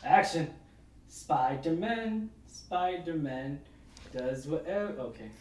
Action. Spider-Man does whatever. Okay,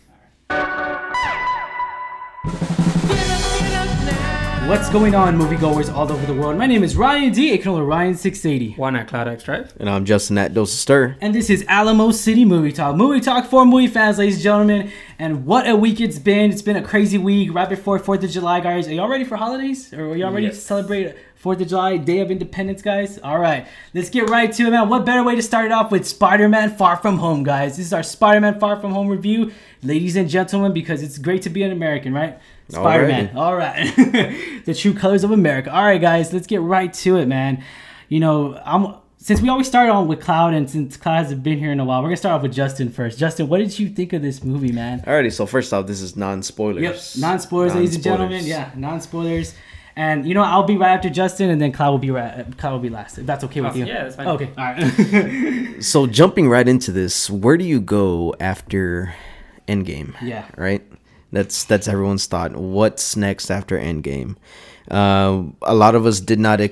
what's going on, moviegoers all over the world? My name is Ryan D, aka Ryan680. One at Cloud X Drive. And I'm Justin at Dose of Stir. And this is Alamo City Movie Talk. Movie Talk for movie fans, ladies and gentlemen. And what a week it's been. It's been a crazy week right before 4th of July, guys. Are y'all ready for holidays? Or are y'all ready to celebrate 4th of July, Day of Independence, guys? All right, let's get right to it, man. What better way to start it off with Spider-Man Far From Home, guys? This is our Spider-Man Far From Home review, ladies and gentlemen, because it's great to be an American, right? Spider-Man. All right. The true colors of America. All right, guys, let's get right to it, man. You know, since we always start on with Cloud, and since Cloud hasn't been here in a while, we're going to start off with Justin first. Justin, what did you think of this movie, man? Alrighty, so first off, this is non-spoilers. Yep, non-spoilers, ladies and gentlemen. Yeah, non-spoilers. And, you know, I'll be right after Justin, and then Cloud will be last, if that's okay with you. Yeah, that's fine. Okay, all right. So jumping right into this, where do you go after Endgame? Yeah. Right? That's everyone's thought. What's next after Endgame? A lot of us did not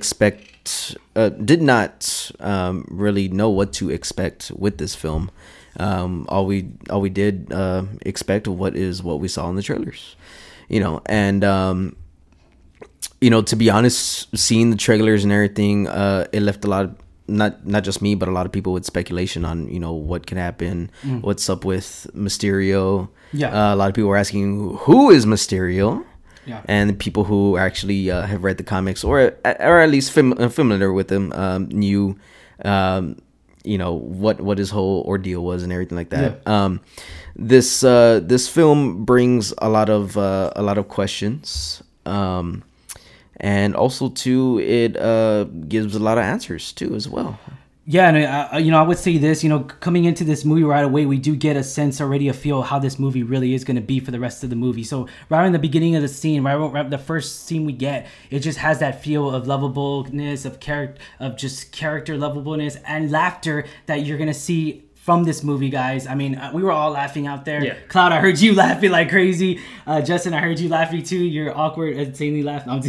really know what to expect with this film. All we did expect what we saw in the trailers, you know. And you know, to be honest, seeing the trailers and everything, it left a lot of, not just me, but a lot of people with speculation on, you know, what can happen, what's up with Mysterio. Yeah, a lot of people were asking who is Mysterio. Yeah. And people who actually have read the comics or at least familiar with them knew, you know, what his whole ordeal was and everything like that. Yeah. This film brings a lot of questions, and also too it gives a lot of answers too as well. Yeah, and you know, I would say this, you know, coming into this movie right away, we do get a sense already, a feel how this movie really is going to be for the rest of the movie. So right in the beginning of the scene, right the first scene we get, it just has that feel of lovableness, of character lovableness, and laughter that you're going to see from this movie, guys. I mean, we were all laughing out there. Yeah. Cloud, I heard you laughing like crazy. Justin, I heard you laughing too. You're awkward, insanely laughing.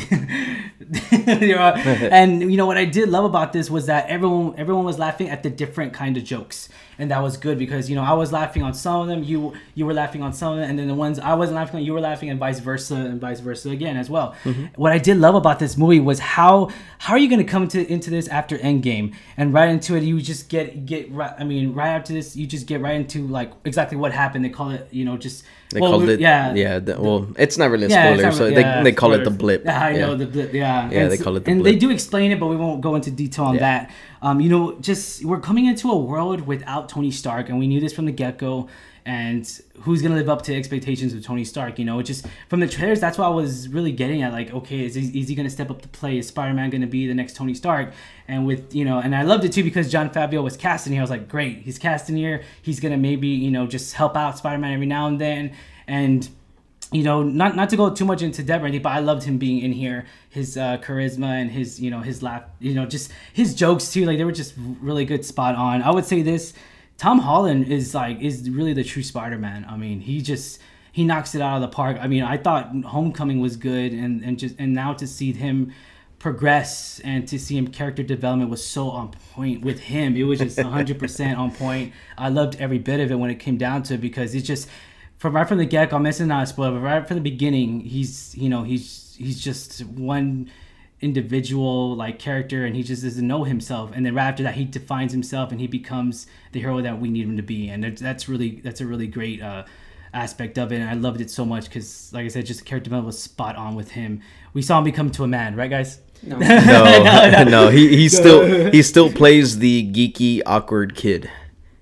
And you know what I did love about this was that everyone was laughing at the different kind of jokes, and that was good because, you know, I was laughing on some of them, you were laughing on some of them, and then the ones I wasn't laughing on, you were laughing, and vice versa again as well. Mm-hmm. What I did love about this movie was how are you going to come into this after Endgame, and right into it you just get right. I mean, right after this you just get right into like exactly what happened. They call it, you know, just called it, it's not really a spoiler, so they call it the blip. Yeah, I know, the blip. Yeah, they call it the blip. And they do explain it, but we won't go into detail on that. You know, just we're coming into a world without Tony Stark, and we knew this from the get-go. And who's gonna live up to expectations of Tony Stark? You know, just from the trailers, that's what I was really getting at. Like, okay, is he gonna step up to play? Is Spider-Man gonna be the next Tony Stark? And with, you know, and I loved it too because Jon Favreau was casting here. I was like, great, he's casting here. He's gonna maybe, you know, just help out Spider-Man every now and then. And you know, not to go too much into depth or anything, but I loved him being in here. His charisma and his, you know, his laugh, you know, just his jokes too. Like, they were just really good, spot on. I would say this. Tom Holland is really the true Spider-Man. I mean, he knocks it out of the park. I mean, I thought Homecoming was good, and now to see him progress and to see him character development was so on point with him. It was just 100% on point. I loved every bit of it when it came down to it because it's just right from the get-go. I'm missing not a spoiler, but right from the beginning, he's just one individual like character, and he just doesn't know himself, and then right after that he defines himself and he becomes the hero that we need him to be, and that's a really great aspect of it, and I loved it so much because, like I said, just the character development was spot on with him. We saw him become to a man, right, guys? No. No. He still plays the geeky, awkward kid,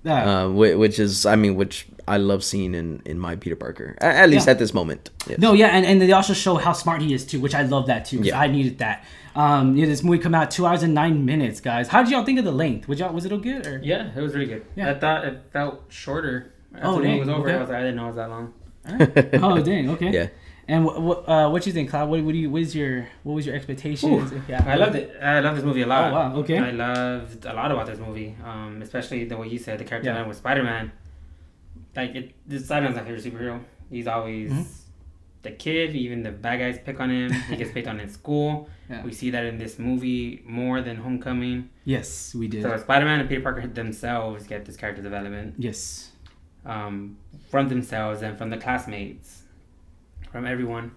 which I love seeing in my Peter Parker, at least at this moment. Yes. No, yeah, and they also show how smart he is too, which I love that too. Because I needed that. This movie come out 2 hours and 9 minutes, guys. How did y'all think of the length? Was it all good? Or? Yeah, it was really good. Yeah. I thought it felt shorter. After the movie was over, I didn't know it was that long. Oh dang, okay. Yeah. And what you think, Cloud? What was your expectations? Yeah, I loved it. I loved this movie a lot. Oh wow, okay. I loved a lot about this movie, especially the way you said the character design with Spider-Man. Like, Spider-Man's my favorite superhero. He's always the kid, even the bad guys pick on him. He gets picked on in school. Yeah. We see that in this movie more than Homecoming. Yes, we did. So Spider-Man and Peter Parker themselves get this character development. Yes. From themselves and from the classmates, from everyone.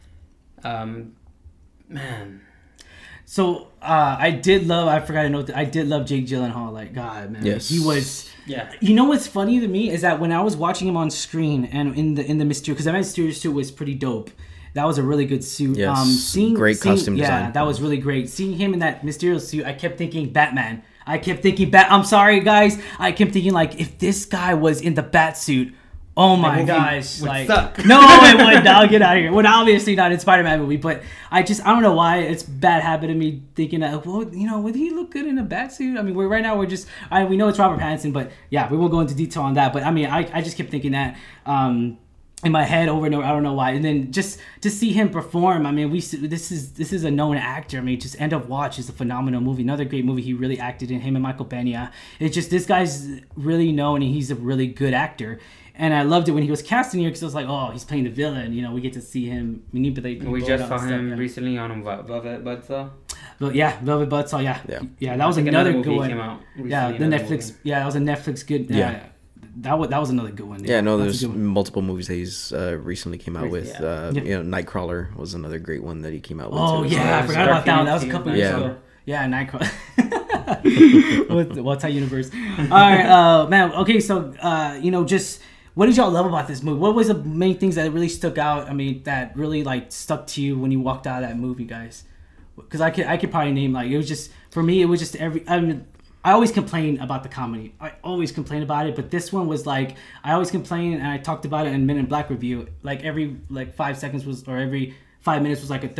Man. So I did love. I forgot to note that I did love Jake Gyllenhaal. Like, God, man, Yes. he was. Yeah. You know what's funny to me is that when I was watching him on screen and in the Mysterio, because that Mysterio suit was pretty dope. That was a really good suit. Yes, great costume yeah, design. that was really great. Seeing him in that Mysterio suit, I kept thinking Batman. I'm sorry, guys. I kept thinking, like, if this guy was in the bat suit, oh my movie gosh, would like, suck. no, it wouldn't. I'll get out of here. Well, obviously not in Spider-Man movie, but I don't know why it's bad habit of me thinking that, well, you know, would he look good in a bat suit? I mean, we know it's Robert Pattinson, but yeah, we won't go into detail on that. But I mean, I just kept thinking that. In my head over and over, I don't know why. And then just to see him perform, I mean, this is a known actor. I mean, just End of Watch is a phenomenal movie, another great movie he really acted in. Him and Michael Pena. It's just this guy's really known and he's a really good actor. And I loved it when he was cast in here because I was like, oh, he's playing the villain. You know, we get to see him manipulate people. We just saw him stuff, recently on Velvet Buzzsaw. But yeah, Velvet Buzzsaw. Yeah, that was I think another movie good one. came out Yeah, the recently, Netflix. movie. Yeah, that was a Netflix good. Yeah. That was another good one. Yeah, no, That's a there's good one. multiple movies that he's recently came out with. Yeah. You know, Nightcrawler was another great one that he came out with. Oh too. yeah, I forgot about that one. That was a couple years Yeah. ago. Yeah, Nightcrawler. With What's That Universe? All right, man. Okay, so you know, just what did y'all love about this movie? What was the main things that really stuck out? I mean, that really like stuck to you when you walked out of that movie, guys? Because I could probably name like it was just for me. It was just I always complain about the comedy. I always complain about it, but this one was like I always complain, and I talked about it in Men in Black review. Like every 5 seconds was, or every 5 minutes was like a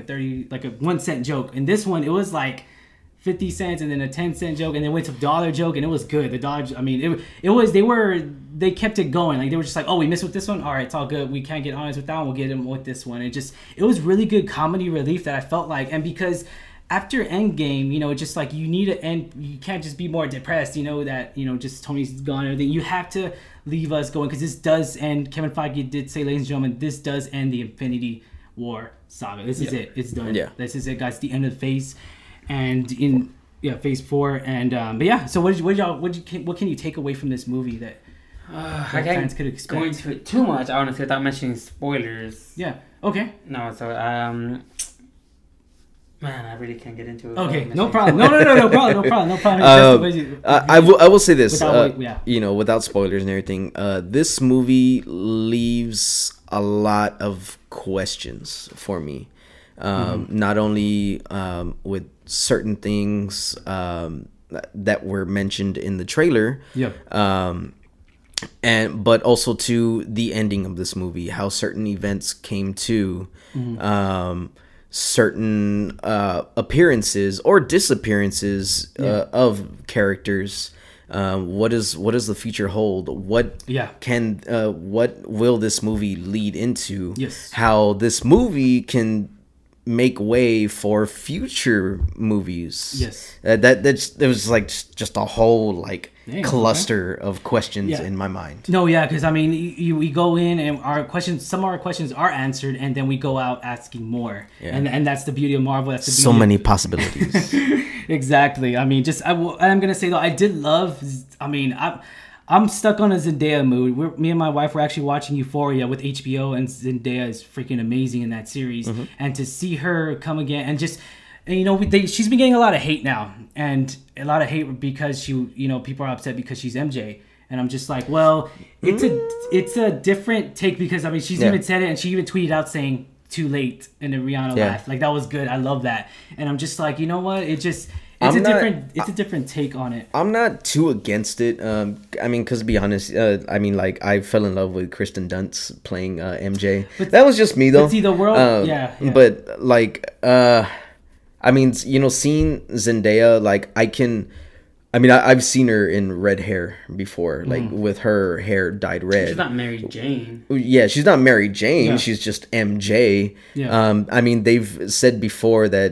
1 cent joke. And this one, it was like 50 cents and then a 10-cent joke, and then went to $1 joke, and it was good. The dollar, I mean, they kept it going. Like they were just like, oh, we missed with this one. All right, it's all good. We can't get honest with that one. We'll get him with this one. It was really good comedy relief that I felt like, and because. After Endgame, you know, just like you need to end. You can't just be more depressed. You know that just Tony's gone and everything. You have to leave us going because this does end. Kevin Feige did say, ladies and gentlemen, this does end the Infinity War saga. This is it. It's done. Yeah. This is it, guys. The end of the phase, and in phase 4. And but yeah. So what can you take away from this movie that I fans can't could go expect? into it too much, honestly, without mentioning spoilers. Yeah. Okay. No, so man, I really can't get into it. Okay. without No mentioning- problem. No problem. I will say this. Without without spoilers and everything, this movie leaves a lot of questions for me. Not only with certain things that were mentioned in the trailer. Yeah. But also to the ending of this movie, how certain events came to, certain appearances or disappearances of characters. What does the future hold? What will this movie lead into? Yes. How this movie can make way for future movies. Yes. There was like just a whole like Dang, cluster of questions Yeah. in my mind. No, yeah, because I mean, we go in and some of our questions are answered, and then we go out asking more, Yeah. and that's the beauty of Marvel. That's the beauty So of- many possibilities. Exactly. I mean, I'm gonna say though, I did love. I mean, I'm stuck on a Zendaya mood. Me and my wife were actually watching Euphoria with HBO, and Zendaya is freaking amazing in that series. And to see her come again, and she's been getting a lot of hate now, and a lot of hate because people are upset because she's MJ. And I'm just like, well, it's a different take because I mean, she's even said it, and she even tweeted out saying "too late," and then Rihanna laughed. Like that was good. I love that. And I'm just like, you know what? It's a different take on it. I'm not too against it. I mean, because to be honest, like I fell in love with Kristen Dunst playing MJ. But that was just me though. But see, the world, yeah. But like, I mean, seeing Zendaya, like I've seen her in red hair before, like with her hair dyed red. She's not Mary Jane. Yeah, she's not Mary Jane. Yeah. She's just MJ. Yeah. I mean, they've said before that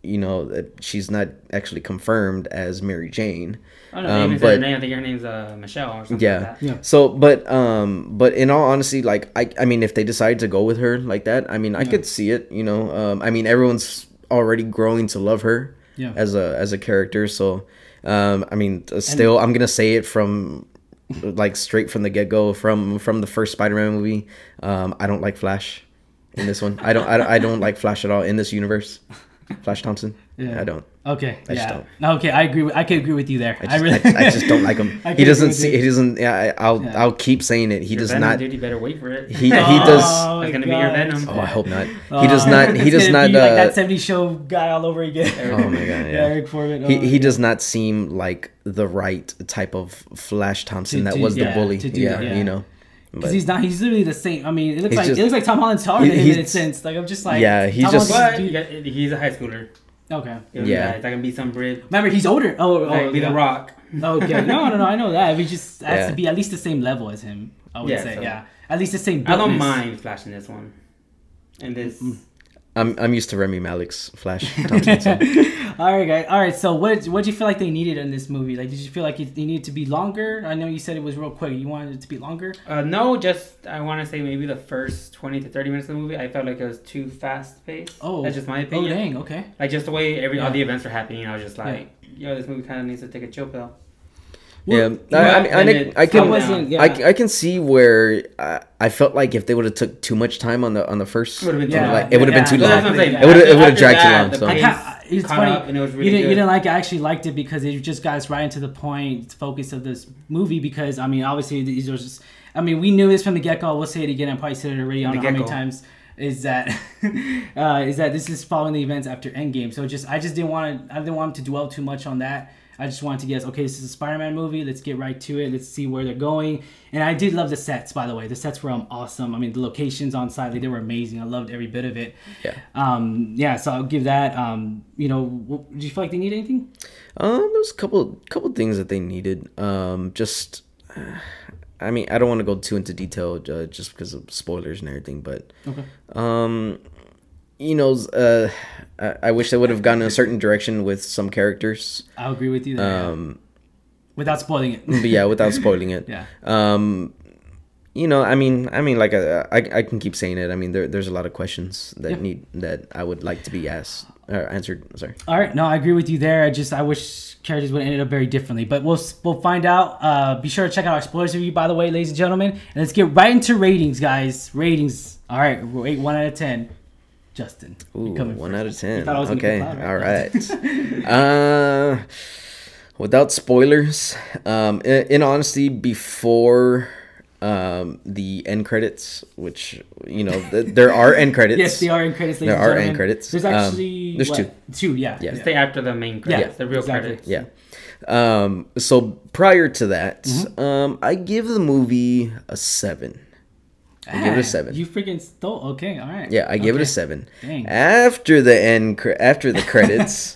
you know, that she's not actually confirmed as Mary Jane. Oh, no, they even said her name. I think her name's Michelle or something Yeah. like that. Yeah. So, but in all honesty, like I mean, if they decide to go with her like that, I mean, I could see it. You know, I mean, everyone's already growing to love her as a character. So, I mean, still, I'm gonna say it from like straight from the get go from the first Spider-Man movie. I don't like Flash in this one. I don't like Flash at all in this universe. Flash Thompson. I don't. Okay. I just yeah. don't. Okay, I agree. I can agree with you there. I just don't like him. He doesn't see. He doesn't. Yeah, I'll keep saying it. He does Venom, not. Dude, you better wait for it. He does. It's gonna be your Venom. Oh, I hope not. He does not. He does not. Be like that 70s show guy all over again. Oh my god. Yeah. Eric Foreman. He does not seem like the right type of Flash Thompson that was the bully. You know. Because he's not. He's literally the same. I mean, it looks He's like Tom Holland's taller than him in a sense. Like I'm just like. Yeah, he's Tom just. Holland's He's a high schooler. Okay. Yeah. It's not gonna be some Brit. Remember, he's older. Be The Rock. Okay. No. I know that. He just has to be at least the same level as him. I would say. So. Yeah. At least the same. I don't mind Flash in this one. And this. I'm used to Remy Malek's Flash Thompson. So. All right, guys. All right. So, what do you feel like they needed in this movie? Like, did you feel like it needed to be longer? I know you said it was real quick. You wanted it to be longer? No, just I want to say maybe the first 20 to 30 minutes of the movie, I felt like it was too fast paced. Oh, that's just my opinion. Oh, dang. Okay. Like just the way all the events are happening, I was just like, yo, this movie kind of needs to take a chill pill. Well, I can see where I felt like if they would have took too much time on the first, it would have been too long. It would have dragged too long. So. It's funny. Up and it was really you didn't like it. I actually liked it because it just got us right into the point, focus of this movie. Because I mean, obviously these are just. I mean, we knew this from the get go. We'll say it again. I probably said it already. I don't know how many times. Is that this is following the events after Endgame? So I didn't want him to dwell too much on that. I just wanted to guess, okay, this is a Spider-Man movie. Let's get right to it. Let's see where they're going. And I did love the sets, by the way. The sets were awesome. I mean, the locations on site, they were amazing. I loved every bit of it. Yeah. So I'll give that. Do you feel like they need anything? There's a couple things that they needed. I mean, I don't want to go too into detail just because of spoilers and everything, but okay. I wish they would have gone in a certain direction with some characters. I'll agree with you there. Without spoiling it. But yeah, without spoiling it. Yeah. I mean, like I can keep saying it. I mean, there's a lot of questions that I would like to be asked or answered. Sorry. All right, no, I agree with you there. I wish characters would have ended up very differently, but we'll find out. Be sure to check out our spoilers review, by the way, ladies and gentlemen, and let's get right into ratings, guys. Ratings. All right, rate 1 out of 10. Justin. Ooh, 1 out of 10. Okay, all right. Without spoilers, in honesty, before the end credits, which there are end credits. Yes, there are end credits. There are end credits. There's actually there's two. Yeah. Stay after the main credits, the real credits. Yeah. So prior to that, I give the movie a 7. I give it a 7. You freaking stole. Okay, all right. Yeah, I give it a 7. Dang. After the credits,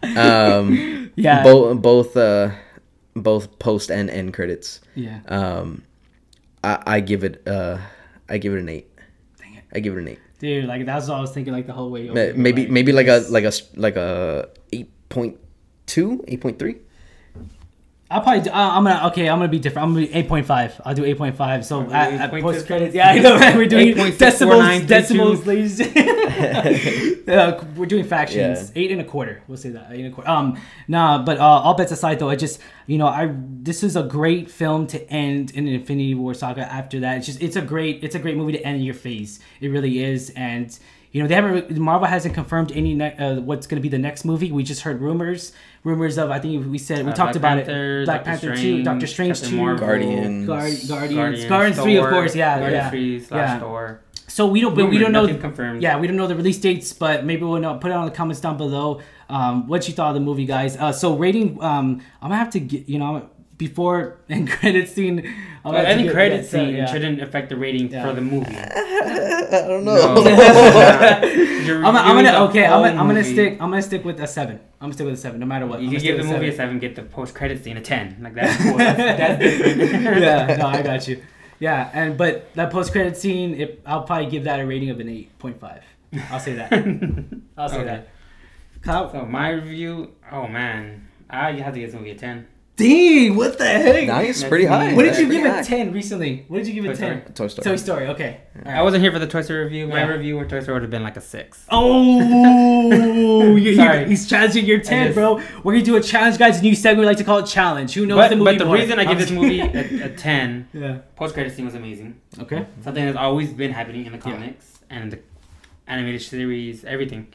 both post and end credits. Yeah. I give it an 8. Dang it. I give it an 8. Dude, like that's what I was thinking like the whole way over. Maybe like a 8.2, 8.3. I'll probably. I'm gonna be different. I'm gonna be 8.5. I'll do 8.5. So at post credits, yeah, I know. Right? We're doing decimals, ladies. We're doing fractions. 8 1/4. We'll say that 8 1/4. But all bets aside, though, this is a great film to end in an Infinity War saga. After that, it's a great movie to end your phase. It really is, and. Marvel hasn't confirmed any what's going to be the next movie. We just heard rumors of. I think we talked about it. Black Panther 2, Doctor Strange 2, Guardians 3, of course. Guardians 3 / Thor. So we don't know. Confirmed. Yeah, we don't know the release dates, but maybe we'll know. Put it on the comments down below. What you thought of the movie, guys. So rating. I'm gonna have to get. Before end credit scene. Any credit scene shouldn't affect the rating for the movie. I don't know. I'm gonna stick with a 7. I'm gonna stick with a 7, no matter what. You can give the movie a 7, get the post credit scene a 10. Like that's cool. That's different. Yeah, no, I got you. Yeah, but that post credit scene, I'll probably give that a rating of an 8.5. I'll say that. I'll say that. How? So my review, oh man, I have to give this movie a 10. Dang, what the heck? Nice, pretty high. What did you Pretty give high. it 10 recently? What did you give it 10? Toy Story. Toy Story, okay. All I right. wasn't here for the Toy Story review. My Yeah. review with Toy Story would have been like a 6. Oh, Sorry. he's challenging your 10, bro. We're going to do a challenge, guys. A new segment we like to call it Challenge. Who knows the movie But the more? reason I give I'm this just movie kidding. a 10, Yeah. post-credit scene was amazing. Okay. Something that's always been happening in the comics and the animated series, everything.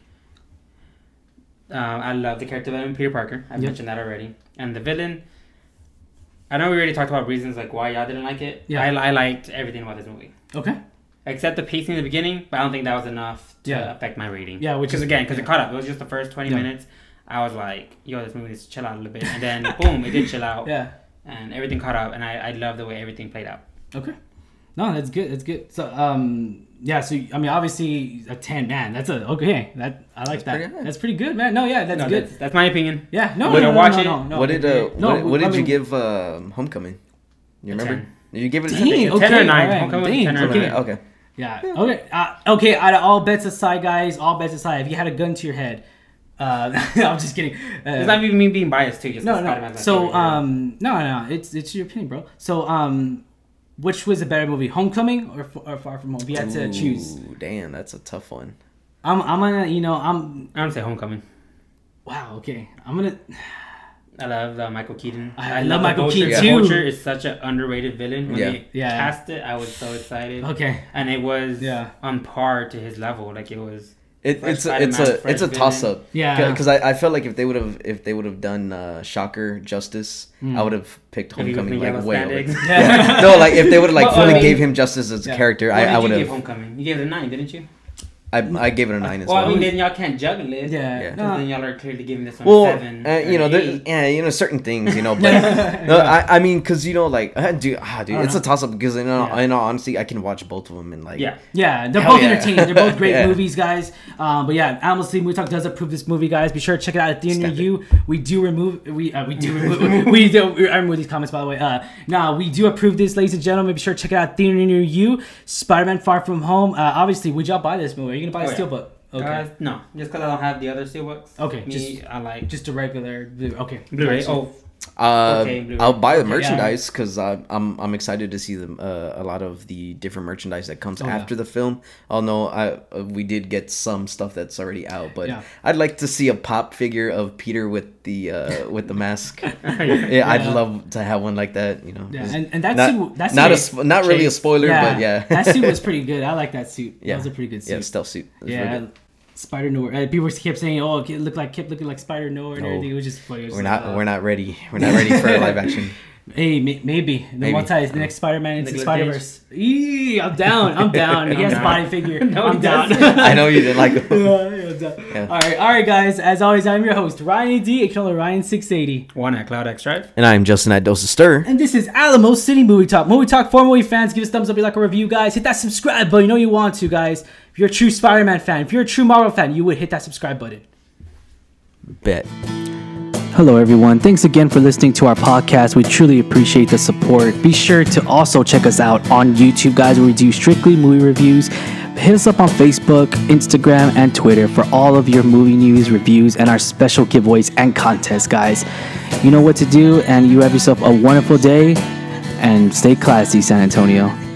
I love the character development, Peter Parker. I've mentioned that already. And the villain, I know we already talked about reasons like why y'all didn't like it. Yeah. I liked everything about this movie. Okay. Except the pacing in the beginning, but I don't think that was enough to affect my rating. Yeah, which is... Because it caught up. It was just the first 20 minutes. I was like, yo, this movie needs to chill out a little bit. And then, boom, it did chill out. Yeah. And everything caught up. And I love the way everything played out. Okay. No, that's good. That's good. So, yeah. So, I mean, obviously, a 10, man. That's a okay. That I like that. That's pretty good, man. No, yeah, that's good. That's my opinion. Yeah. No, Would no, I no, watch no, it? no, no. What did I you mean- give Homecoming? You remember? 10. You give it a Dang, 10? okay. 10 or 9. all right. Homecoming was Dang, 10 or okay. 9. Okay. Yeah. Okay. Okay. Out of all bets aside, guys, all bets aside, if you had a gun to your head, I'm just kidding. It's not even me being biased too. Just No, 'cause no. Spider-Man's my So, favorite hero. no. It's your opinion, bro. So, which was a better movie, Homecoming or Far From Home? If you had to choose, Ooh, damn, that's a tough one. I'm gonna, I'm gonna say Homecoming. wow. Okay. I'm gonna. I love Michael Keaton. I love the Michael Vulture. Keaton, The too. Vulture is such an underrated villain. When they Yeah. cast it, I was so excited. Okay. And it was Yeah. on par to his level. Like it was. It's Spider-Man, a fresh villain. toss up. Yeah. Because I felt like if they would have done Shocker justice, I would have picked If he was Homecoming in yellow like way over. spandex. Yeah. No, like if they would have like Well, fully I mean- gave him justice as a character, What I did would you give have. Homecoming? You gave it a 9, didn't you? I gave it a 9 as Well, I well. mean, then y'all can't juggle it. Yeah. Yeah. Because then y'all are clearly giving this one Well, 7. you know, there. certain things, you know, but no, I mean, because you know, like, dude, it's a toss up because in all honesty, I can watch both of them and like, Yeah. Yeah, they're Hell both yeah. entertaining. They're both great Yeah. movies, guys. But yeah, Animal Sleep Movie Talk does approve this movie, guys. Be sure to check it out at Theater Near You. We do remove I remove these comments, by the way. We do approve this, ladies and gentlemen. Be sure to check it out at Theater Near You. Spider-Man: Far From Home. Obviously, would y'all buy this movie? Are you gonna buy the Steelbook? Okay. No, just because I don't have the other steelbooks. Okay, I like just a regular blue. Okay. Blu-ray. Gotcha. Blu-ray. I'll buy the Okay, yeah. merchandise because I'm excited to see a lot of the different merchandise that comes after the film. Although we did get some stuff that's already out, but I'd like to see a pop figure of Peter with the mask. I'd love to have one like that. You know, Yeah, and that not suit, not really a spoiler, but yeah, that suit was pretty good. I like that suit. Yeah. That was a pretty good suit. Yeah, stealth suit. It was Yeah, really good. Spider Noir. People kept saying, "Oh, it kept looking like Spider Noir and everything." It was just funny. We're not ready. We're not ready for a live action. Hey, maybe the next Spider-Man into Nicolas Spider Verse. I'm down. I'm down. He has a down. body figure. No, I'm he down. doesn't. I know you didn't like him. I'm down. Yeah. All right, guys. As always, I'm your host Ryan D. aka Ryan680, One at Cloud X Drive. And I'm Justin at Dose of Stir. and this is Alamo City Movie Talk. Movie Talk for movie fans. Give us a thumbs up if you like our review, guys. Hit that subscribe button. You know you want to, guys. If you're a true Spider-Man fan, if you're a true Marvel fan, you would hit that subscribe button. Bet. Hello, everyone. Thanks again for listening to our podcast. We truly appreciate the support. Be sure to also check us out on YouTube, guys, where we do strictly movie reviews. Hit us up on Facebook, Instagram, and Twitter for all of your movie news, reviews, and our special giveaways and contests, guys. You know what to do, and you have yourself a wonderful day, and stay classy, San Antonio.